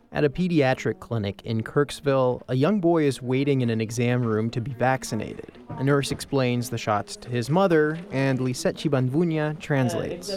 At a pediatric clinic in Kirksville, a young boy is waiting in an exam room to be vaccinated. A nurse explains the shots to his mother, and Lisette Chibanvunya translates.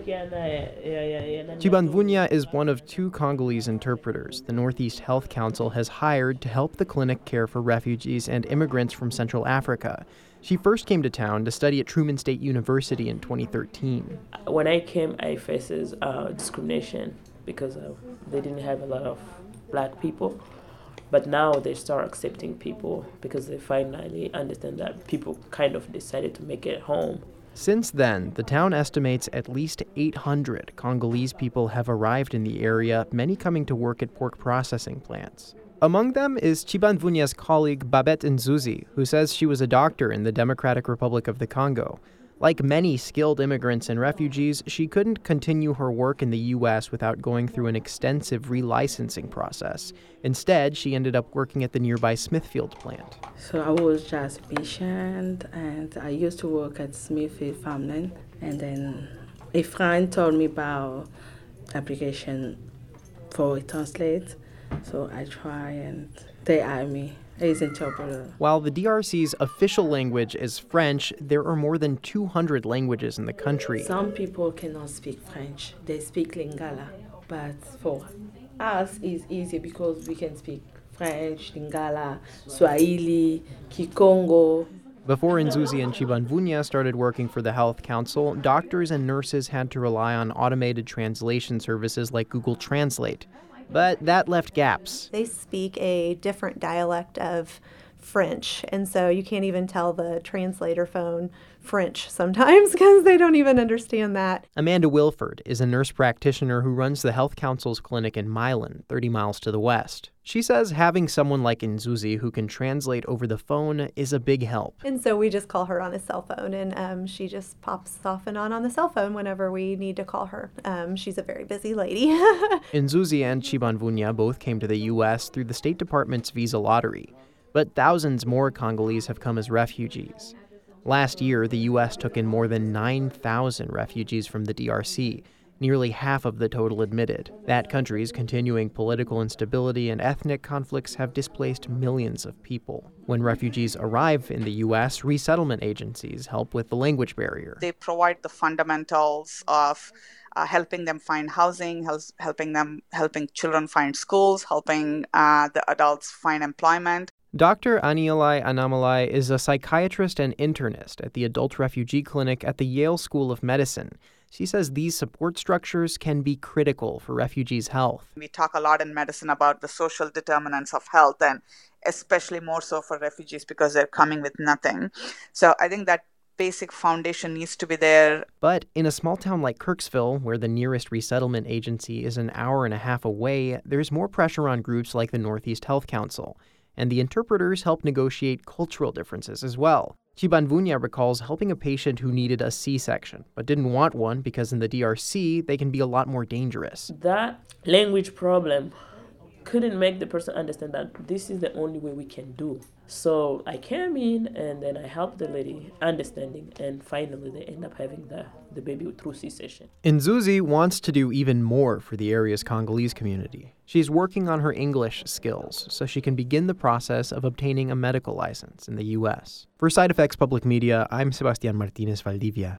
Chibanvunya is one of 2 Congolese interpreters the Northeast Health Council has hired to help the clinic care for refugees and immigrants from Central Africa. She first came to town to study at Truman State University in 2013. When I came, I faced discrimination because they didn't have a lot of black people. But now they start accepting people because they finally understand that people kind of decided to make it home. Since then, the town estimates at least 800 Congolese people have arrived in the area, many coming to work at pork processing plants. Among them is Chibanvunya's colleague Babette Nzuzi, who says she was a doctor in the Democratic Republic of the Congo. Like many skilled immigrants and refugees, she couldn't continue her work in the U.S. without going through an extensive relicensing process. Instead, she ended up working at the nearby Smithfield plant. So I was just a patient, and I used to work at Smithfield Farmland. And then a friend told me about application for a translate. So I try, and they hired me as interpreter. While the DRC's official language is French, there are more than 200 languages in the country. Some people cannot speak French. They speak Lingala. But for us, it's easy because we can speak French, Lingala, Swahili, Kikongo. Before Nzuzi and Chibanvunya started working for the Health Council, doctors and nurses had to rely on automated translation services like Google Translate. But that left gaps. They speak a different dialect of French, and so you can't even tell the translator phone French sometimes because they don't even understand that. Amanda Wilford is a nurse practitioner who runs the Health Council's clinic in Milan, 30 miles to the west. She says having someone like Nzuzi who can translate over the phone is a big help. And so we just call her on a cell phone, and she just pops off and on the cell phone whenever we need to call her. She's a very busy lady. Nzuzi and Chibanvunya both came to the U.S. through the State Department's visa lottery. But thousands more Congolese have come as refugees. Last year, the U.S. took in more than 9,000 refugees from the DRC, nearly half of the total admitted. That country's continuing political instability and ethnic conflicts have displaced millions of people. When refugees arrive in the U.S., resettlement agencies help with the language barrier. They provide the fundamentals of helping them find housing, helping children find schools, helping the adults find employment. Dr. Aniolai Anamalai is a psychiatrist and internist at the Adult Refugee Clinic at the Yale School of Medicine. She says these support structures can be critical for refugees' health. We talk a lot in medicine about the social determinants of health, and especially more so for refugees because they're coming with nothing. So I think that basic foundation needs to be there. But in a small town like Kirksville, where the nearest resettlement agency is an hour and a half away, there's more pressure on groups like the Northeast Health Council. And the interpreters help negotiate cultural differences as well. Chibanvunya recalls helping a patient who needed a C-section, but didn't want one because in the DRC, they can be a lot more dangerous. That language problem couldn't make the person understand that this is the only way we can do. So I came in and then I helped the lady understanding, and finally they end up having the baby through C-section. Nzuzi wants to do even more for the area's Congolese community. She's working on her English skills so she can begin the process of obtaining a medical license in the U.S. For Side Effects Public Media, I'm Sebastián Martínez Valdivia.